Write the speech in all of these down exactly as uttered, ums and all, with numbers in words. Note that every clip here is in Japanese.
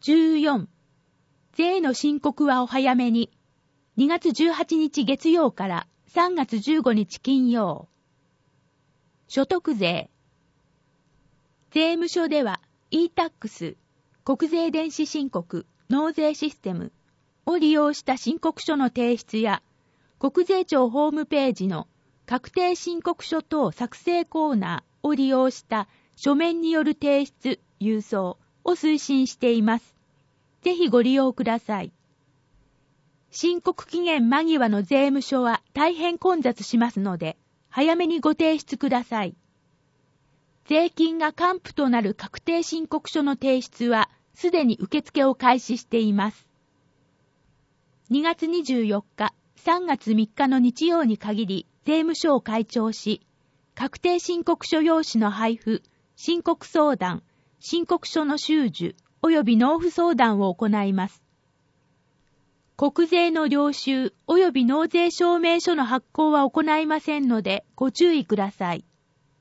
じゅうよん、税の申告はお早めに。にがつじゅうはちにち月曜からさんがつじゅうごにち金曜。所得税。税務署では イータックス、国税電子申告、納税システムを利用した申告書の提出や、国税庁ホームページの確定申告書等作成コーナーを利用した書面による提出、郵送を推進しています。ぜひご利用ください。申告期限間際の税務署は大変混雑しますので、早めにご提出ください。税金が還付となる確定申告書の提出は、すでに受付を開始しています。にがつにじゅうよっか、さんがつみっかの日曜に限り、税務署を開庁し、確定申告書用紙の配布、申告相談、申告書の収受、及び納付相談を行います。国税の領収及び納税証明書の発行は行いませんのでご注意ください。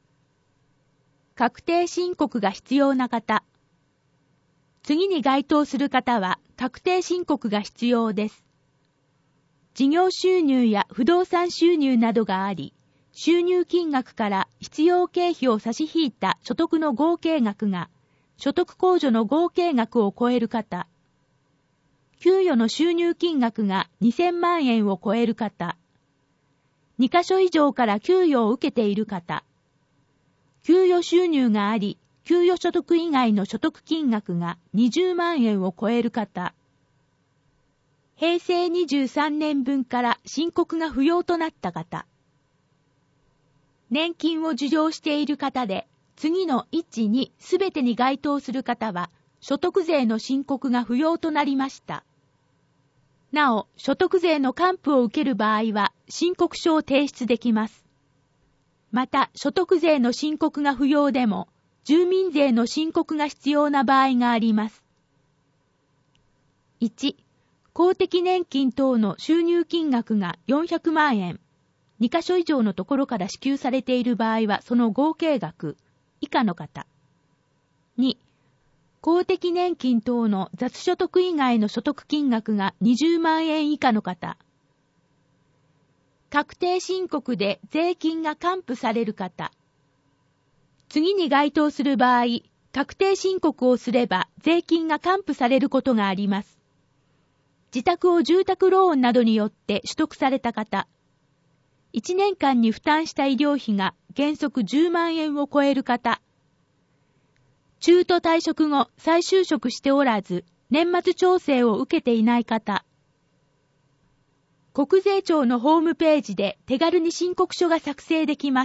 確定申告が必要な方。次に該当する方は確定申告が必要です。事業収入や不動産収入などがあり、収入金額から必要経費を差し引いた所得の合計額が所得控除の合計額を超える方。給与の収入金額がにせんまんえんを超える方。にかしょ以上から給与を受けている方。給与収入があり、給与所得以外の所得金額がにじゅうまんえんを超える方。へいせいにじゅうさんねんぶんから申告が不要となった方。年金を受領している方で、次のいち、にすべてに該当する方は、所得税の申告が不要となりました。なお、所得税の還付を受ける場合は、申告書を提出できます。また、所得税の申告が不要でも、住民税の申告が必要な場合があります。いち、公的年金等の収入金額がよんひゃくまんえん、にかしょ以上のところから支給されている場合はその合計額、以下の方。に、公的年金等の雑所得以外の所得金額がにじゅうまんえん以下の方。確定申告で税金が還付される方。次に該当する場合、確定申告をすれば税金が還付されることがあります。自宅を住宅ローンなどによって取得された方。いちねんかんに負担した医療費が原則じゅうまんえんを超える方。中途退職後再就職しておらず、年末調整を受けていない方。国税庁のホームページで手軽に申告書が作成できます。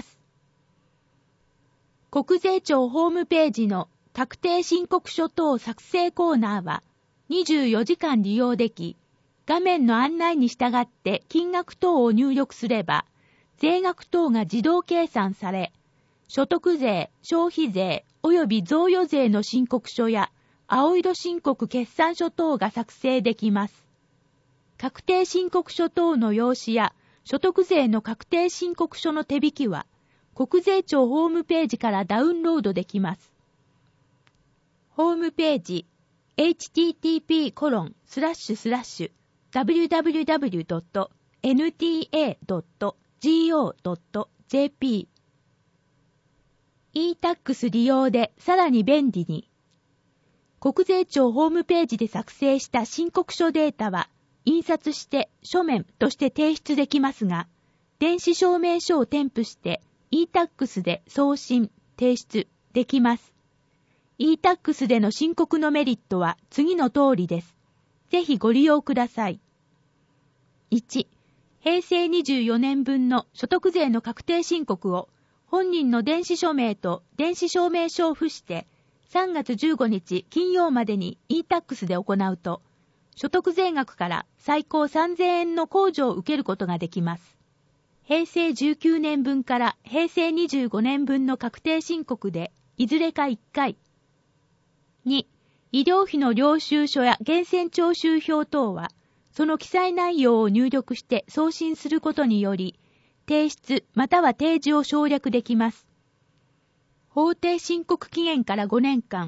国税庁ホームページの確定申告書等作成コーナーはにじゅうよじかん利用でき、画面の案内に従って金額等を入力すれば、税額等が自動計算され、所得税、消費税及び贈与税の申告書や青色申告決算書等が作成できます。確定申告書等の用紙や所得税の確定申告書の手引きは、国税庁ホームページからダウンロードできます。ホームページ エイチティーティーピーコロンスラッシュスラッシュダブリューダブリューダブリュードットエヌティーエードットジーオードットジェーピー イータックス 利用でさらに便利に。国税庁ホームページで作成した申告書データは印刷して書面として提出できますが、電子証明書を添付して イータックス で送信、提出できます。イータックス での申告のメリットは次の通りです。ぜひご利用ください。いち、へいせいにじゅうよねんぶんの所得税の確定申告を本人の電子署名と電子証明書を付してさんがつじゅうごにち金曜までに イータックス で行うと、所得税額から最高さんぜんえんの控除を受けることができます。へいせいじゅうきゅうねんぶんからへいせいにじゅうごねんぶんの確定申告でいずれかいっかい。に、医療費の領収書や源泉徴収票等は、その記載内容を入力して送信することにより、提出または提示を省略できます。法定申告期限からごねんかん、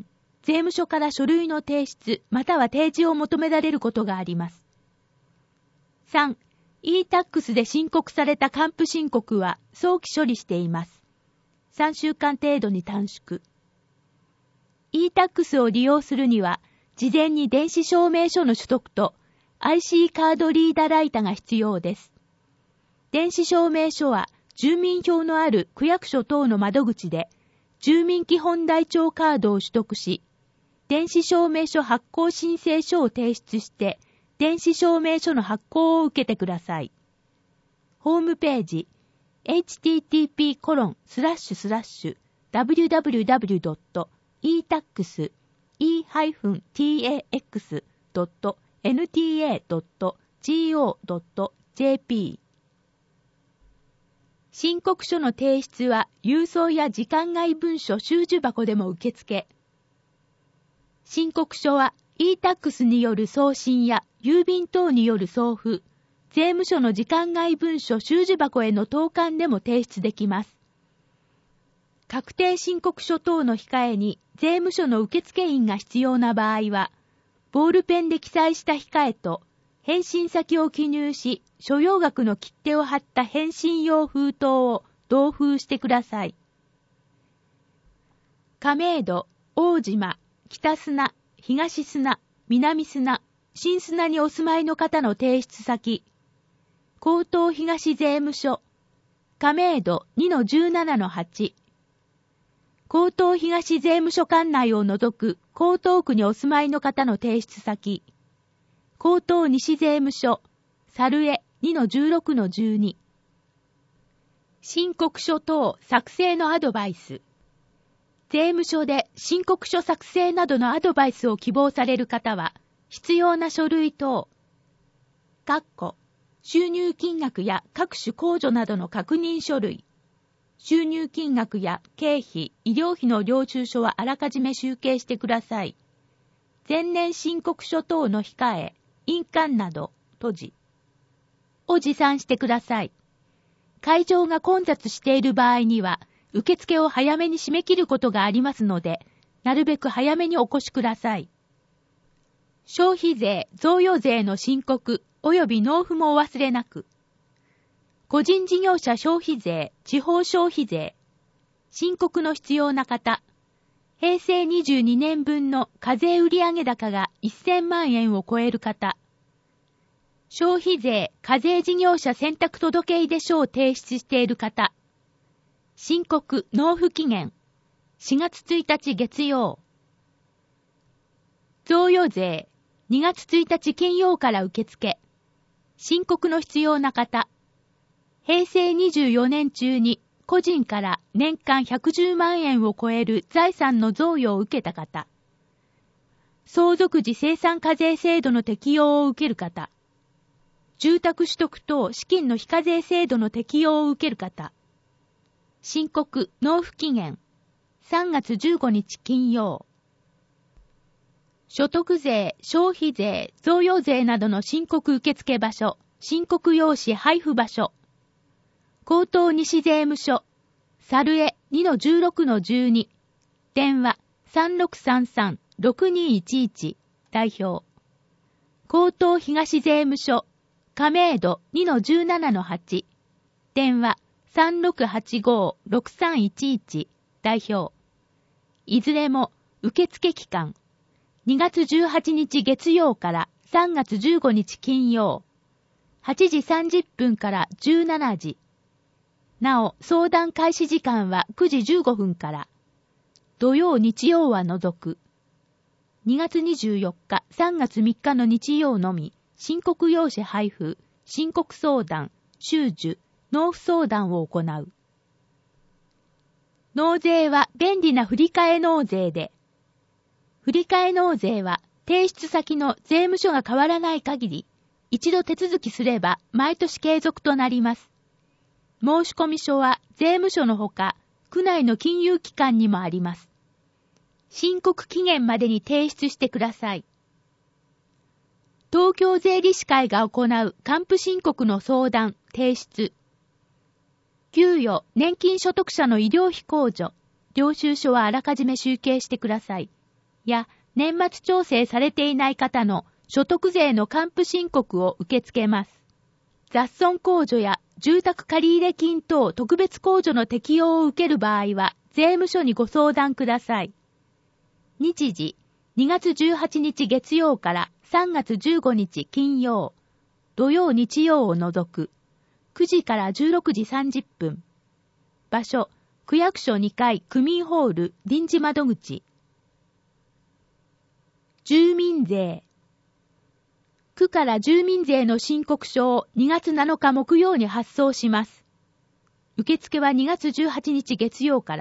税務署から書類の提出または提示を求められることがあります。さん. イータックス で申告された還付申告は早期処理しています。さんしゅうかん程度に短縮。イータックス を利用するには、事前に電子証明書の取得と アイシー カードリーダーライタが必要です。電子証明書は住民票のある区役所等の窓口で住民基本台帳カードを取得し、電子証明書発行申請書を提出して電子証明書の発行を受けてください。ホームページ エイチティーティーピーコロンスラッシュスラッシュダブリューダブリューダブリュードットイータックス イータックス ドット エヌティーエー ドット ジーオー ドット ジェーピー 申告書の提出は郵送や時間外文書収受箱でも受付。申告書は イータックス による送信や郵便等による送付、税務署の時間外文書収受箱への投函でも提出できます。確定申告書等の控えに税務署の受付員が必要な場合は、ボールペンで記載した控えと返信先を記入し、所要額の切手を貼った返信用封筒を同封してください。亀戸、大島、北砂、東砂、南砂、新砂にお住まいの方の提出先、江東東税務署、亀戸 にのじゅうななのはち、江東東税務署管内を除く江東区にお住まいの方の提出先、江東西税務署、猿江 にのじゅうろくのじゅうに。申告書等作成のアドバイス。税務署で申告書作成などのアドバイスを希望される方は、必要な書類等、括弧収入金額や各種控除などの確認書類、収入金額や経費、医療費の領収書はあらかじめ集計してください。前年申告書等の控え、印鑑など、閉じを持参してください。会場が混雑している場合には、受付を早めに締め切ることがありますので、なるべく早めにお越しください。消費税、贈与税の申告及び納付もお忘れなく。個人事業者消費税、地方消費税、申告の必要な方、平成にじゅうにねんぶんの課税売上高がせんまんえんを超える方、消費税、課税事業者選択届出書を提出している方、申告納付期限、しがつついたち月曜、贈与税、にがつついたち金曜から受付、申告の必要な方、平成にじゅうよねん中に個人から年間ひゃくじゅうまんえんを超える財産の贈与を受けた方、相続時生産課税制度の適用を受ける方、住宅取得等資金の非課税制度の適用を受ける方、申告納付期限さんがつじゅうごにち金曜、所得税、消費税、贈与税などの申告受付場所、申告用紙配布場所、江東西税務署、猿江 にのじゅうろくのじゅうに、電話 さんろくさんさんろくにいちいち、代表。江東東税務署、亀戸 にのじゅうななのはち、電話 さんろくはちごろくさんいちいち、代表。いずれも受付期間、にがつじゅうはちにち月曜からさんがつじゅうごにち金曜、はちじさんじゅっぷんからじゅうしちじ。なお、相談開始時間はくじじゅうごふんから。土曜日曜は除く。にがつにじゅうよっか、さんがつみっかの日曜のみ、申告用紙配布、申告相談、収受、納付相談を行う。納税は便利な振替納税で、振替納税は提出先の税務署が変わらない限り、一度手続きすれば毎年継続となります。申込書は税務署のほか、区内の金融機関にもあります。申告期限までに提出してください。東京税理士会が行う還付申告の相談、提出。給与、年金所得者の医療費控除、領収書はあらかじめ集計してください。 や年末調整されていない方の所得税の還付申告を受け付けます。雑損控除や住宅借入金等特別控除の適用を受ける場合は税務署にご相談ください。日時、にがつじゅうはちにち月曜からさんがつじゅうごにち金曜、土曜日曜を除く、くじからじゅうろくじさんじゅっぷん。場所、区役所にかい区民ホール臨時窓口。住民税。区から住民税の申告書をにがつなのか木曜に発送します。受付はにがつじゅうはちにち月曜から。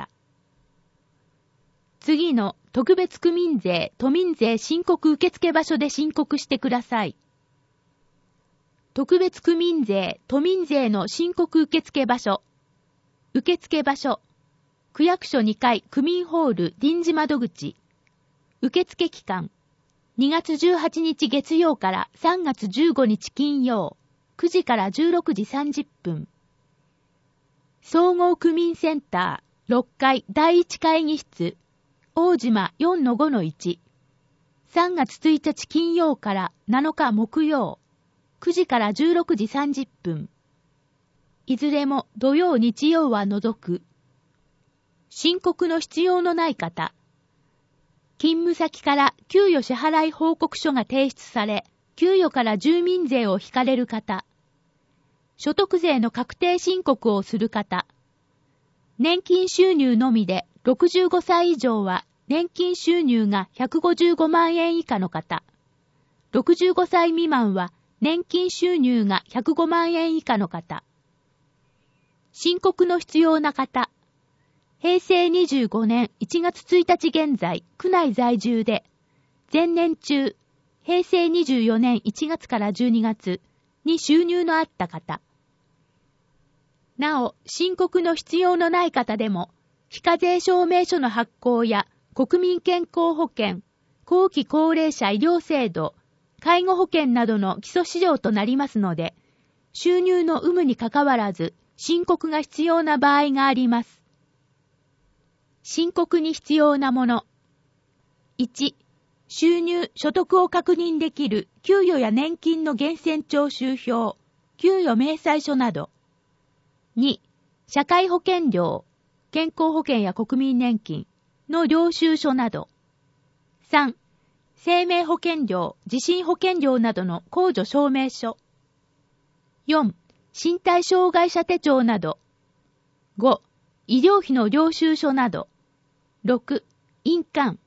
次の特別区民税、都民税申告受付場所で申告してください。特別区民税、都民税の申告受付場所。受付場所。区役所にかい区民ホール臨時窓口。受付期間。にがつじゅうはちにち月曜からさんがつじゅうごにち金曜、くじからじゅうろくじさんじゅっぷん。総合区民センターろっかいだいいち会議室、大島 よんのごのいち。さんがつついたち金曜からなのか木曜、くじからじゅうろくじさんじゅっぷん。いずれも土曜日曜は除く。申告の必要のない方。勤務先から給与支払い報告書が提出され、給与から住民税を引かれる方。所得税の確定申告をする方。年金収入のみでろくじゅうごさい以上は年金収入がひゃくごじゅうごまんえん以下の方。ろくじゅうごさい未満は年金収入がひゃくごまんえん以下の方。申告の必要な方。へいせいにじゅうごねんいちがつついたち現在、区内在住で、前年中、へいせいにじゅうよねんいちがつからじゅうにがつに収入のあった方。なお、申告の必要のない方でも、非課税証明書の発行や国民健康保険、後期高齢者医療制度、介護保険などの基礎資料となりますので、収入の有無にかかわらず、申告が必要な場合があります。申告に必要なもの。いち、収入、所得を確認できる給与や年金の源泉徴収票、給与明細書など。に、社会保険料、健康保険や国民年金の領収書など。さん、生命保険料、地震保険料などの控除証明書。よん、身体障害者手帳など。ご、医療費の領収書など。ろく、印鑑。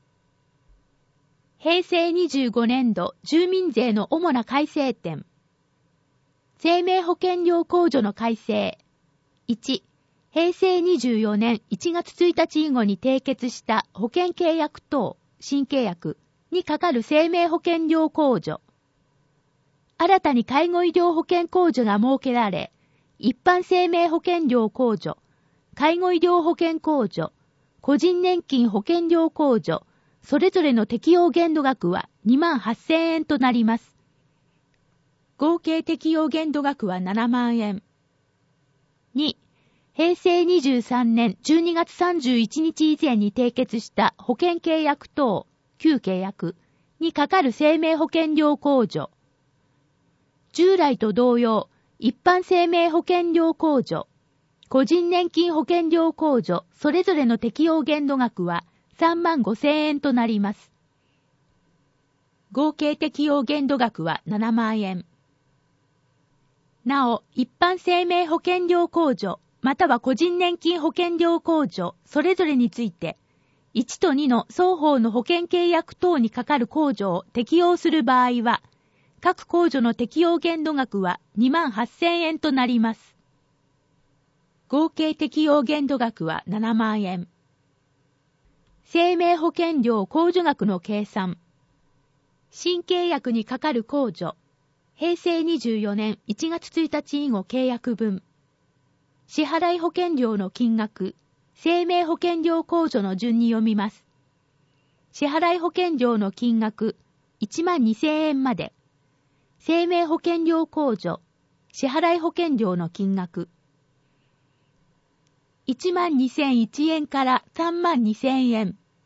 へいせいにじゅうごねんど住民税の主な改正点。生命保険料控除の改正。いち、へいせいにじゅうよねんいちがつついたち以後に締結した保険契約等、新契約にかかる生命保険料控除。新たに介護医療保険控除が設けられ、一般生命保険料控除、介護医療保険控除、個人年金保険料控除、それぞれの適用限度額はにまんはっせんえんとなります。合計適用限度額はななまんえん。に、へいせいにじゅうさんねんじゅうにがつさんじゅういちにち以前に締結した保険契約等、旧契約にかかる生命保険料控除。従来と同様、一般生命保険料控除、個人年金保険料控除、それぞれの適用限度額はさんまんごせんえんとなります。合計適用限度額はななまんえん。なお、一般生命保険料控除、または個人年金保険料控除、それぞれについて、いちとにの双方の保険契約等にかかる控除を適用する場合は、各控除の適用限度額はにまんはっせんえんとなります。合計適用限度額はななまんえん。生命保険料控除額の計算。新契約にかかる控除。へいせいにじゅうよねんいちがつついたち以後契約分。支払い保険料の金額。生命保険料控除の順に読みます。支払い保険料の金額いちまんにせんえんまで。生命保険料控除。支払い保険料の金額。いちまんにせんいちえんからさんまんにせんえん。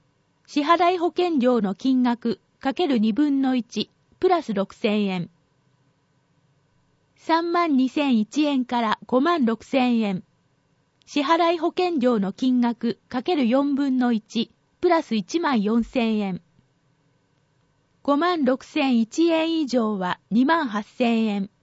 支払い保険料の金額かけるにぶんのいちプラスろくせんえん。さんまんにせんいちえんからごまんろくせんえん。支払い保険料の金額かけるよんぶんのいちプラスいちまんよんせんえん。ごまんろくせんいちえん以上はにまんはっせんえん。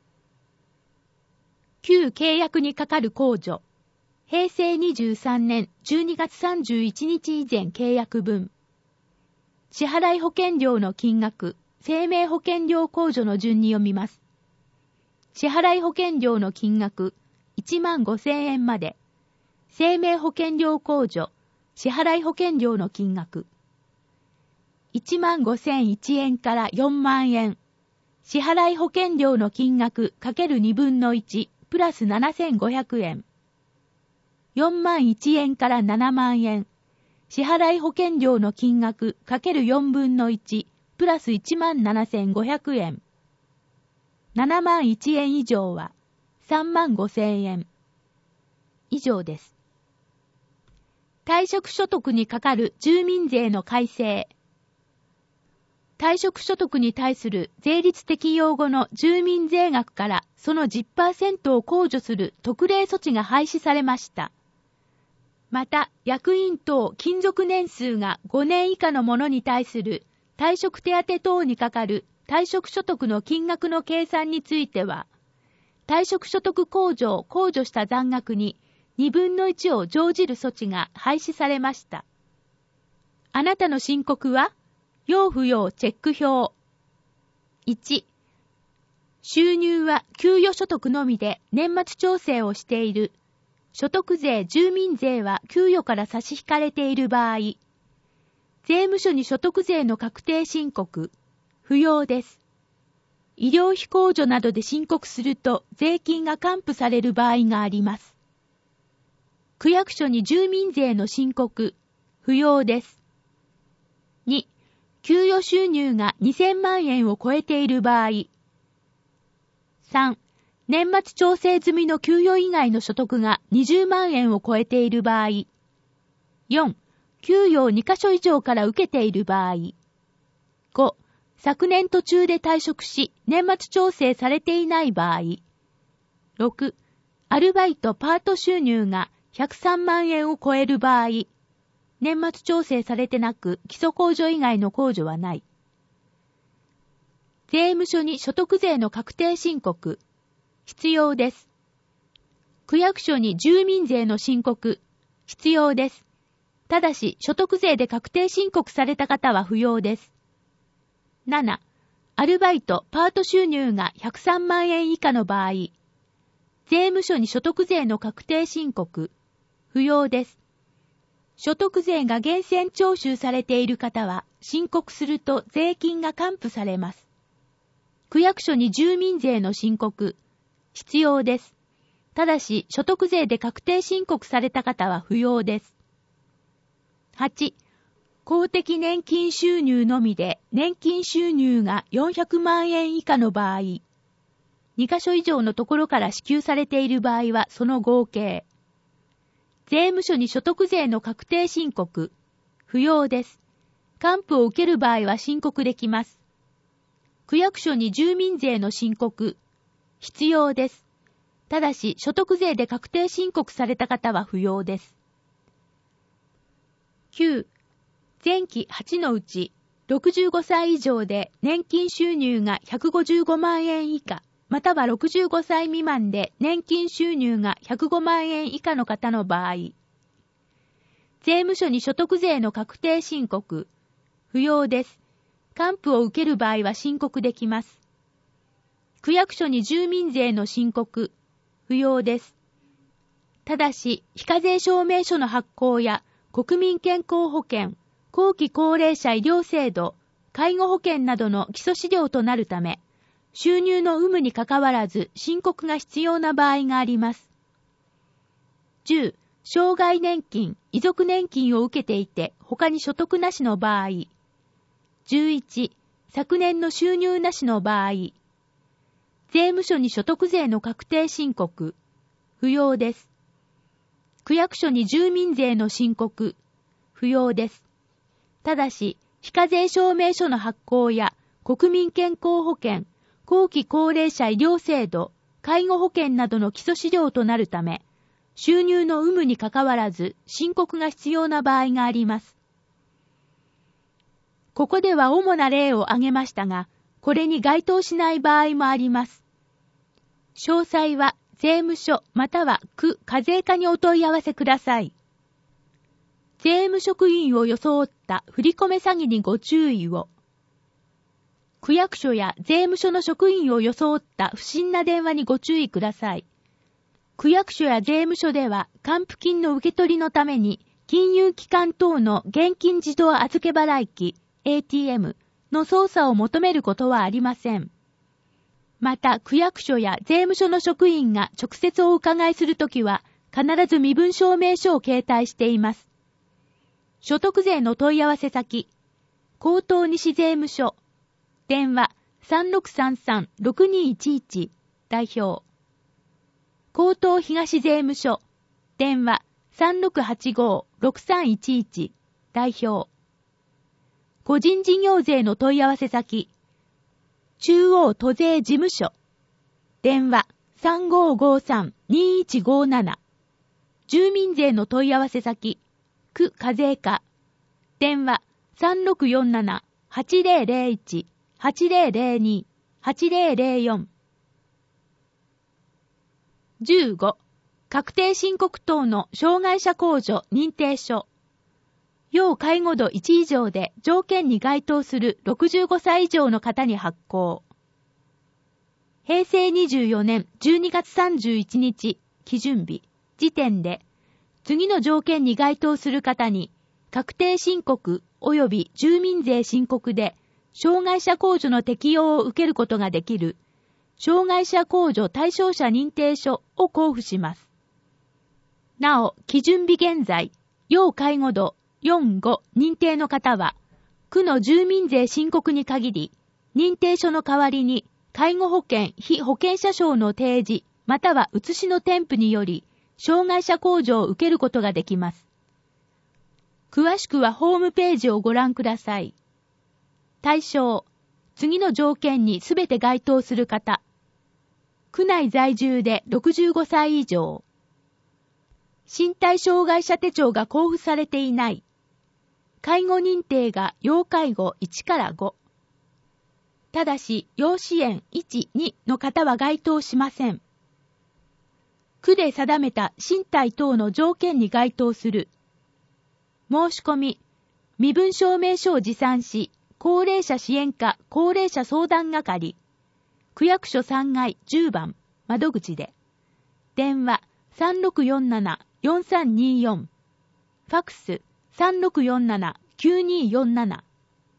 旧契約にかかる控除。へいせいにじゅうさんねんじゅうにがつさんじゅういちにち以前契約分。支払い保険料の金額、生命保険料控除の順に読みます。支払い保険料の金額、いちまんごせんえんまで。生命保険料控除、支払い保険料の金額。いちまんごせんいちえんからよんまんえん。支払い保険料の金額かけるにぶんのいちプラスななせんごひゃくえん。よんまんいちえんからななまんえん。支払い保険料の金額かけるよんぶんのいちプラスいちまんななせんごひゃくえん。ななまんいちえん以上はさんまんごせんえん。以上です。退職所得にかかる住民税の改正。退職所得に対する税率適用後の住民税額からその じゅっパーセント を控除する特例措置が廃止されました。また、役員等勤続年数がごねん以下の者に対する退職手当等にかかる退職所得の金額の計算については、退職所得控除を控除した残額ににぶんのいちを乗じる措置が廃止されました。あなたの申告は要不要チェック表。いち、収入は給与所得のみで年末調整をしている。所得税、住民税は給与から差し引かれている場合、税務署に所得税の確定申告、不要です。医療費控除などで申告すると税金が還付される場合があります。区役所に住民税の申告、不要です。に、給与収入がにせんまんえんを超えている場合。さん、年末調整済みの給与以外の所得がにじゅうまんえんを超えている場合。よん、給与をにかしょ以上から受けている場合。ご、昨年途中で退職し、年末調整されていない場合。ろく、アルバイトパート収入がひゃくさんまんえんを超える場合。年末調整されてなく、基礎控除以外の控除はない。税務署に所得税の確定申告。必要です。区役所に住民税の申告。必要です。ただし、所得税で確定申告された方は不要です。なな、アルバイト、パート収入がひゃくさんまんえん以下の場合。税務署に所得税の確定申告。不要です。所得税が源泉徴収されている方は、申告すると税金が還付されます。区役所に住民税の申告。必要です。ただし、所得税で確定申告された方は不要です。はち、公的年金収入のみで年金収入がよんひゃくまんえん以下の場合、にかしょ以上のところから支給されている場合はその合計。税務署に所得税の確定申告。不要です。還付を受ける場合は申告できます。区役所に住民税の申告。必要です。ただし、所得税で確定申告された方は不要です。きゅう、前期はちのうち、ろくじゅうごさい以上で年金収入がひゃくごじゅうごまんえん以下、またはろくじゅうごさい未満で年金収入がひゃくごまんえん以下の方の場合、税務署に所得税の確定申告。不要です。還付を受ける場合は申告できます。区役所に住民税の申告。不要です。ただし、非課税証明書の発行や国民健康保険、後期高齢者医療制度、介護保険などの基礎資料となるため、収入の有無にかかわらず申告が必要な場合があります。じゅう、障害年金、遺族年金を受けていて他に所得なしの場合。じゅういち、昨年の収入なしの場合。税務署に所得税の確定申告。不要です。区役所に住民税の申告。不要です。 ただし、非課税証明書の発行や国民健康保険、後期高齢者医療制度、介護保険などの基礎資料となるため、収入の有無にかかわらず申告が必要な場合があります。ここでは主な例を挙げましたが、これに該当しない場合もあります。詳細は税務署または区課税課にお問い合わせください。税務職員を装った振り込め詐欺にご注意を。区役所や税務署の職員を装った不審な電話にご注意ください。区役所や税務署では還付金の受け取りのために金融機関等の現金自動預け払い機 エーティーエム の操作を求めることはありません。また区役所や税務署の職員が直接お伺いするときは必ず身分証明書を携帯しています。所得税の問い合わせ先、江東西税務署、電話 さんろくさんさんろくにいちいち 代表。江東東税務署、電話 さんろくはちごろくさんいちいち 代表。個人事業税の問い合わせ先、中央都税事務所、電話 さんごごさんにいちごなな。住民税の問い合わせ先、区課税課、電話 さんろくよんななはちぜろぜろいち はちぜろぜろに はちぜろぜろよん。じゅうご. 確定申告等の障害者控除認定書。要介護度いち以上で条件に該当するろくじゅうごさい以上の方に発行。へいせいにじゅうよねんじゅうにがつさんじゅういちにち基準日時点で次の条件に該当する方に確定申告及び住民税申告で障害者控除の適用を受けることができる障害者控除対象者認定書を交付します。なお、基準日現在、要介護度よん、ご認定の方は、区の住民税申告に限り、認定書の代わりに、介護保険被保険者証の提示、または写しの添付により、障害者控除を受けることができます。詳しくはホームページをご覧ください。対象、次の条件にすべて該当する方。区内在住でろくじゅうごさい以上。身体障害者手帳が交付されていない。介護認定が要介護いちからご。ただし、要支援いち、にの方は該当しません。区で定めた身体等の条件に該当する。申し込み、身分証明書を持参し、高齢者支援課高齢者相談係、区役所さんがいじゅうばん窓口で、電話 さんろくよんななよんさんによん、ファクス さんろくよんななきゅうによんなな。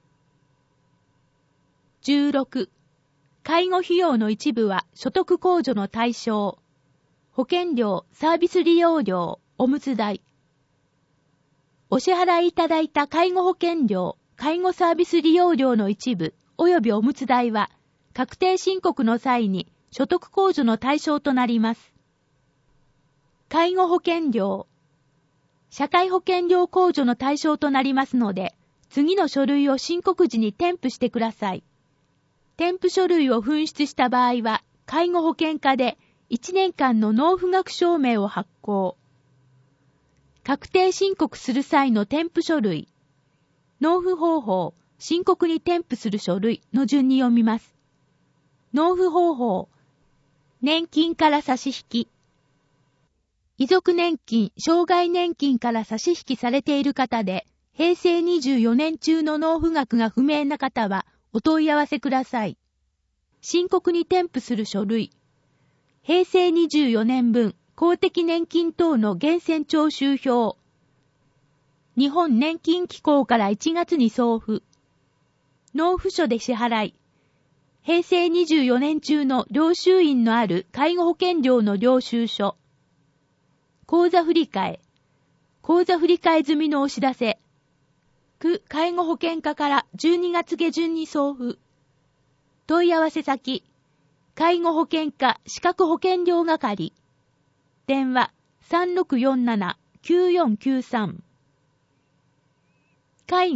じゅうろく. 介護費用の一部は所得控除の対象。保険料、サービス利用料、おむつ代。お支払いいただいた介護保険料、介護サービス利用料の一部及びおむつ代は確定申告の際に所得控除の対象となります。介護保険料、社会保険料控除の対象となりますので、次の書類を申告時に添付してください。添付書類を紛失した場合は、介護保険課でいちねんかんの納付額証明を発行。確定申告する際の添付書類、納付方法、申告に添付する書類の順に読みます。納付方法、年金から差し引き。遺族年金、障害年金から差し引きされている方で、へいせいにじゅうよねん中の納付額が不明な方はお問い合わせください。申告に添付する書類、へいせいにじゅうよねんぶん公的年金等の源泉徴収票、日本年金機構からいちがつに送付。納付書で支払い。へいせいにじゅうよねん中の領収印のある介護保険料の領収書。口座振替。口座振替済みのお知らせ。区介護保険課からじゅうにがつげじゅんに送付。問い合わせ先。介護保険課資格保険料係。電話 さんろくよんななきゅうよんきゅうさん。介護、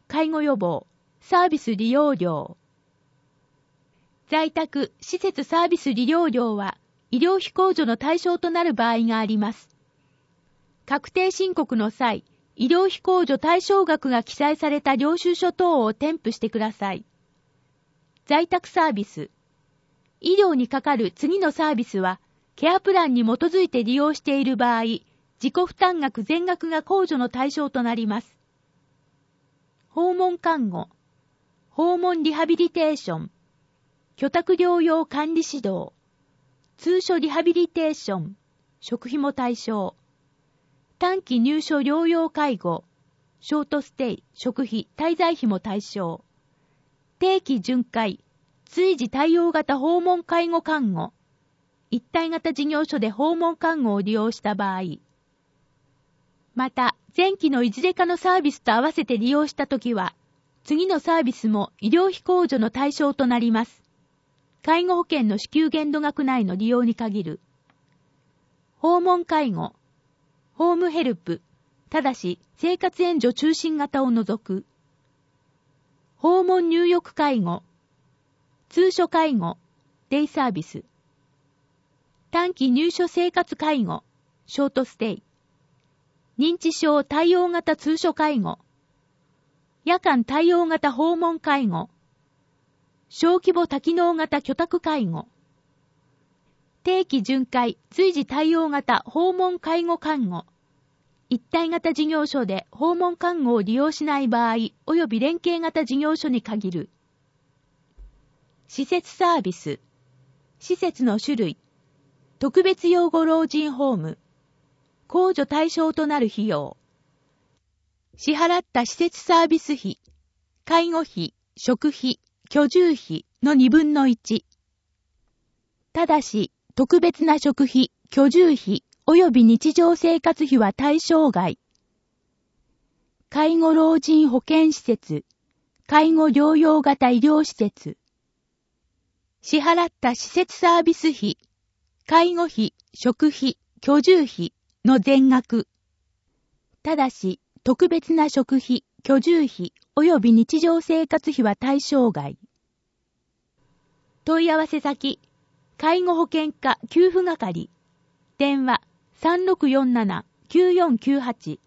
介護予防、サービス利用料。在宅、施設サービス利用料は、医療費控除の対象となる場合があります。確定申告の際、医療費控除対象額が記載された領収書等を添付してください。在宅サービス。医療にかかる次のサービスは、ケアプランに基づいて利用している場合、自己負担額全額が控除の対象となります。訪問看護、訪問リハビリテーション、居宅療養管理指導、通所リハビリテーション、食費も対象。短期入所療養介護、ショートステイ、食費、滞在費も対象。定期巡回、随時対応型訪問介護看護、一体型事業所で訪問看護を利用した場合。また、前期のいずれかのサービスと合わせて利用したときは、次のサービスも医療費控除の対象となります。介護保険の支給限度額内の利用に限る。訪問介護、ホームヘルプ、ただし生活援助中心型を除く。訪問入浴介護、通所介護、デイサービス。短期入所生活介護、ショートステイ。認知症対応型通所介護。夜間対応型訪問介護。小規模多機能型居宅介護。定期巡回、随時対応型訪問介護看護。一体型事業所で訪問看護を利用しない場合、及び連携型事業所に限る。施設サービス。施設の種類。特別養護老人ホーム。控除対象となる費用。支払った施設サービス費、介護費、食費、居住費のにぶんのいち。ただし、特別な食費、居住費及び日常生活費は対象外。介護老人保健施設、介護療養型医療施設。支払った施設サービス費、介護費、食費、居住費の全額。ただし、特別な食費、居住費及び日常生活費は対象外。問い合わせ先、介護保険課給付係。電話 さんろくよんなな きゅうよんきゅうはち。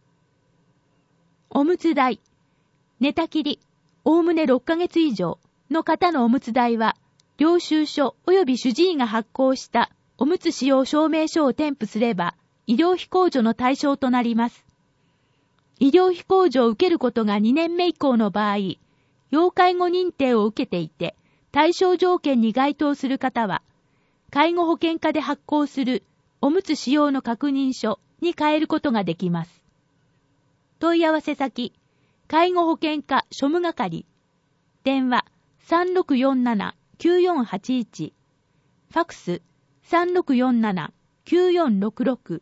おむつ代。寝たきり、おおむねろっかげつ以上の方のおむつ代は、領収書及び主治医が発行したおむつ使用証明書を添付すれば、医療費控除の対象となります。医療費控除を受けることがにねんめ以降の場合、要介護認定を受けていて、対象条件に該当する方は、介護保険課で発行するおむつ使用の確認書に変えることができます。問い合わせ先、介護保険課庶務係。電話 さんろくよんなな きゅうよんはちいち。ファクス さんろくよんなな きゅうよんろくろく。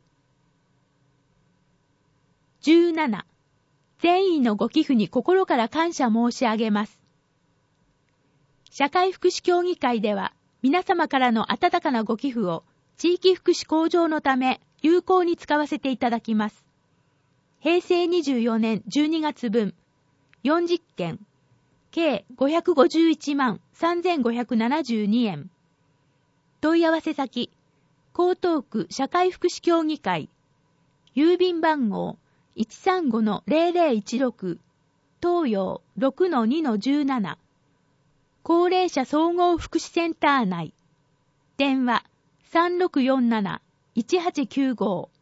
じゅうなな. 善意のご寄付に心から感謝申し上げます。社会福祉協議会では、皆様からの温かなご寄付を地域福祉向上のため有効に使わせていただきます。へいせいにじゅうよねんじゅうにがつぶん、よんじゅっけん、計ごひゃくごじゅういちまんさんぜんごひゃくななじゅうにえん。問い合わせ先、江東区社会福祉協議会、郵便番号 いちさんごのぜろぜろいちろく、東洋 ろくのにのじゅうなな、高齢者総合福祉センター内。電話 さんろくよんなな いちはちきゅうご。